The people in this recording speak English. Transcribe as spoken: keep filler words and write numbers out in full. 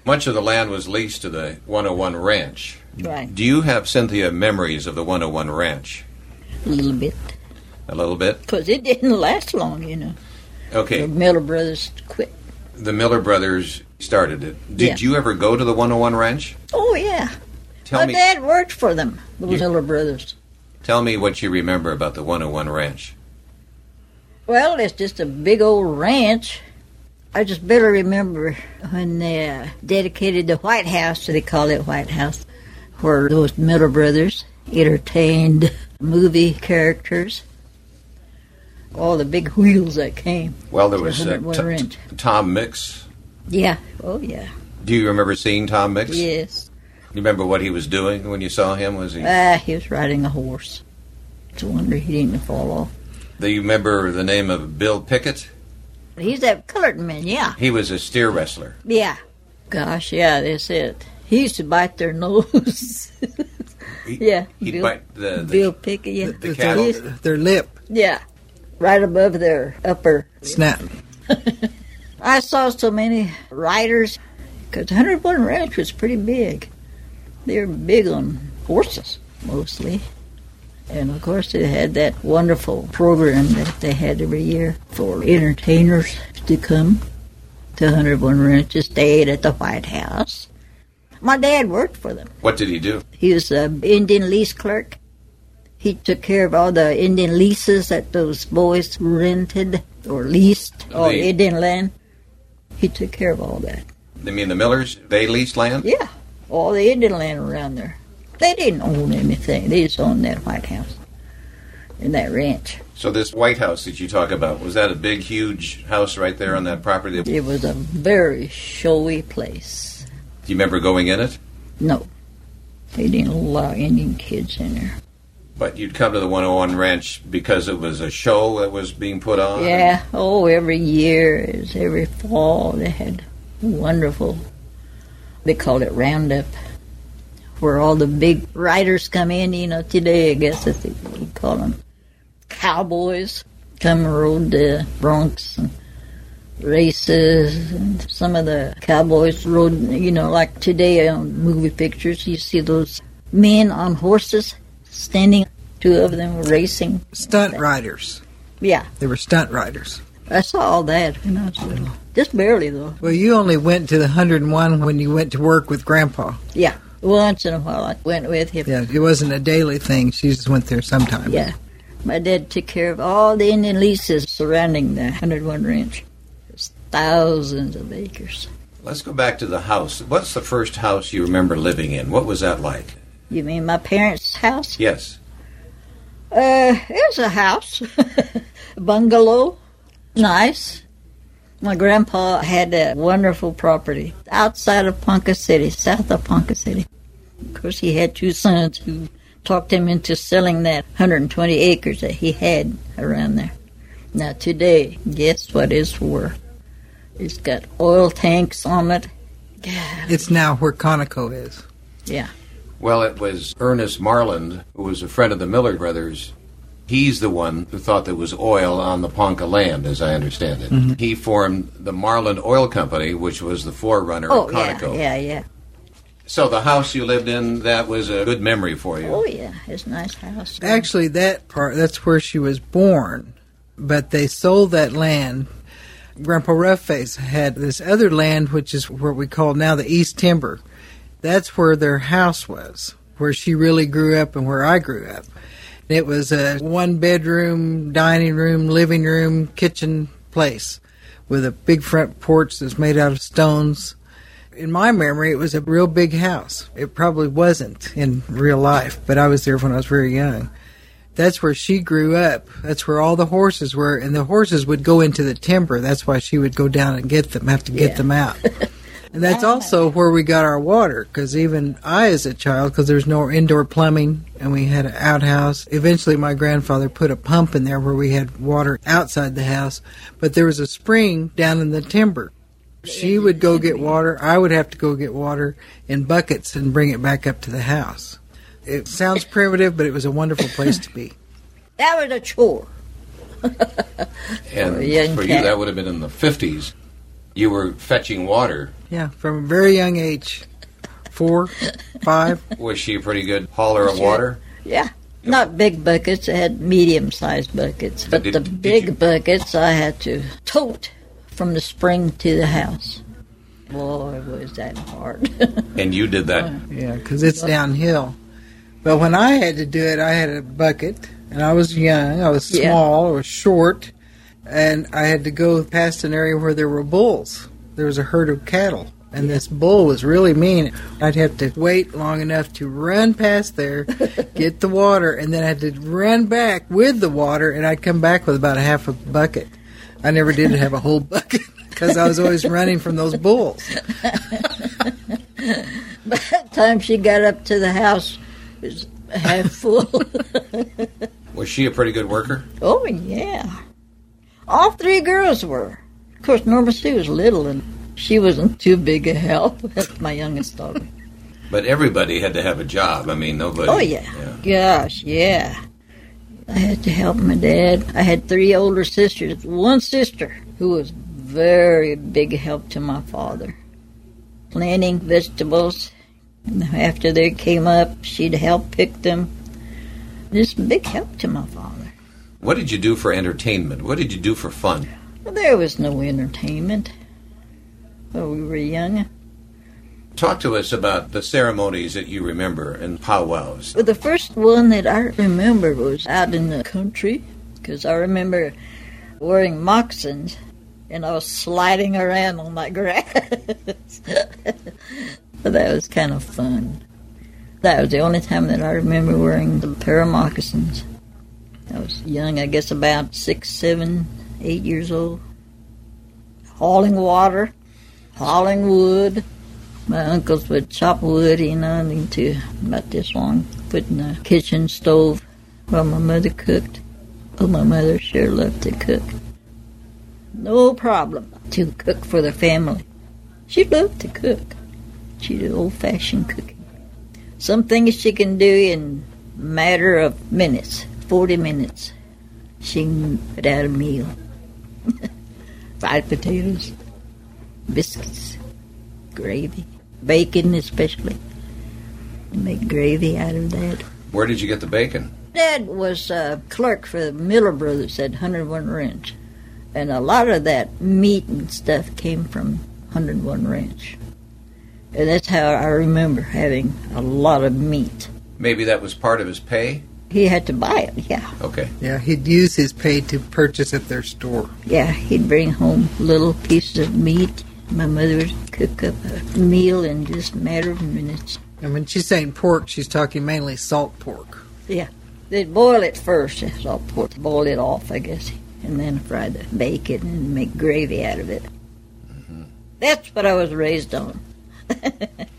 Much of the land was leased to the one oh one Ranch. Right. Do you have, Cynthia, memories of the one oh one Ranch? A little bit. A little bit? Because it didn't last long, you know. Okay. The Miller brothers quit. The Miller brothers started it. Did Yeah. you ever go to the one oh one Ranch? Oh, yeah. Tell My me, dad worked for them, those You- Miller brothers. Tell me what you remember about the one oh one Ranch. Well, it's just a big old ranch. I just barely remember when they uh, dedicated the White House, they call it White House, where those Miller brothers entertained movie characters. All the big wheels that came. Well, there to was uh, one oh one t- Ranch. t- Tom Mix. Yeah. Oh, yeah. Do you remember seeing Tom Mix? Yes. You remember what he was doing when you saw him? Was he? Ah, he was riding a horse. It's a wonder he didn't fall off. Do you remember the name of Bill Pickett? He's that colored man, yeah. He was a steer wrestler. Yeah. Gosh, yeah, that's it. He used to bite their nose. He, Yeah, He'd Bill- bite the, the Bill Pickett, yeah. the- the Their- cattle. Their lip Yeah. Right above their upper. snap. I saw so many riders, because one oh one Ranch was pretty big. They were big on horses, mostly. And, of course, they had that wonderful program that they had every year for entertainers to come to one oh one Ranch to stay at the White House. My dad worked for them. What did he do? He was an Indian lease clerk. He took care of all the Indian leases that those boys rented or leased, all The- Indian land. He took care of all that. I mean, the Millers, they leased land? Yeah, all the Indian land around there. They didn't own anything. They just owned that White House and that ranch. So this White House that you talk about, was that a big, huge house right there on that property? Do you It was a very showy place. remember going in it? No, they didn't allow Indian kids in there. But you'd come to the one oh one Ranch because it was a show that was being put on? Yeah, oh, every year, it was every fall, they had wonderful, they called it Roundup, where all the big riders come in, you know, today, I guess that's what you call them. Cowboys come and rode the broncs and races, and some of the cowboys rode, you know, like today on movie pictures, you see those men on horses standing, two of them were racing. Stunt riders. Yeah, They were stunt riders. I saw all that when I was little. Just barely, though. Well, you only went to the one hundred one when you went to work with Grandpa. Yeah, once in a while I went with him. Yeah, it wasn't a daily thing. She just went there sometimes. Yeah. My dad took care of all the Indian leases surrounding the one oh one Ranch. There's thousands of acres. Let's go back to the house. What's the first house you remember living in? What was that like? You mean my parents' house? Yes. Uh, it was a house. A bungalow. Nice. My grandpa had a wonderful property outside of Ponca City, south of Ponca City. Of course, he had two sons who talked him into selling that one hundred twenty acres that he had around there. Now, today, guess what it's worth? It's got oil tanks on it. God. It's now where Conoco is. Yeah. Well, it was Ernest Marland, who was a friend of the Miller brothers. He's the one who thought there was oil on the Ponca land, as I understand it. Mm-hmm. He formed the Marland Oil Company, which was the forerunner Oh, of yeah, Conoco. yeah, yeah. So the house you lived in, that was a good memory for you. Oh, yeah. It's a nice house. Actually, that part, that's where she was born. But they sold that land. Grandpa Roughface had this other land, which is what we call now the East Timber. That's where their house was, where she really grew up and where I grew up. It was a one-bedroom, dining room, living room, kitchen place with a big front porch that's made out of stones. In my memory, it was a real big house. It probably wasn't in real life, but I was there when I was very young. That's where she grew up. That's where all the horses were, and the horses would go into the timber. That's why she would go down and get them, have to get Yeah. them out. And that's also where we got our water, because even I, as a child, because there's no indoor plumbing, and we had an outhouse. Eventually, my grandfather put a pump in there where we had water outside the house, but there was a spring down in the timber. She would go get water. I would have to go get water in buckets and bring it back up to the house. It sounds primitive, but it was a wonderful place to be. That was a chore. And Oh, yeah, for you, cat. that would have been in the fifties. You were fetching water. Yeah, from a very young age. Four, five. Was she a pretty good hauler of water? Yeah. Not big buckets. I had medium-sized buckets. But Did- the did big you- buckets I had to tote from the spring to the house. Boy, was that hard. And you did that. Yeah, because it's downhill. But when I had to do it, I had a bucket, and I was young, I was Yeah. small, I was short, and I had to go past an area where there were bulls. There was a herd of cattle, and this bull was really mean. I'd have to wait long enough to run past there, get the water, and then I had to run back with the water, and I'd come back with about a half a bucket. I never did have a whole bucket because I was always running from those bulls. By the time she got up to the house, it was half full. Was she a pretty good worker? Oh, yeah. All three girls were. Of course, Norma Sue was little, and she wasn't too big a help. That's my youngest daughter. But everybody had to have a job. I mean, nobody. Oh, yeah. Gosh, yeah. I had to help my dad. I had three older sisters. One sister who was very big help to my father. Planting vegetables. And after they came up, she'd help pick them. Just big help to my father. What did you do for entertainment? What did you do for fun? Well, there was no entertainment when we were young. Talk to us about the ceremonies that you remember and powwows. Well, the first one that I remember was out in the country, because I remember wearing moccasins, and I was sliding around on that grass. But that was kind of fun. That was the only time that I remember wearing the pair of moccasins. I was young, I guess about six, seven, eight years old. Hauling water, hauling wood. My uncles would chop wood, you know, into about this long, put in the kitchen stove while my mother cooked. Oh, my mother sure loved to cook. No problem to cook for the family. She loved to cook. She did old-fashioned cooking. Some things she can do in a matter of minutes, forty minutes. She can put out a meal. Fried potatoes, biscuits, gravy, bacon especially. Make gravy out of that. Where did you get the bacon? Dad was a clerk for the Miller Brothers at one oh one Ranch. And a lot of that meat and stuff came from one oh one Ranch. And that's how I remember having a lot of meat. Maybe that was part of his pay? He had to buy it, yeah. Okay. Yeah, he'd use his pay to purchase at their store. Yeah, he'd bring home little pieces of meat. My mother would cook up a meal in just a matter of minutes. And when she's saying pork, she's talking mainly salt pork. Yeah. They'd boil it first, salt pork, boil it off, I guess, and then fry the bacon and make gravy out of it. Mm-hmm. That's what I was raised on.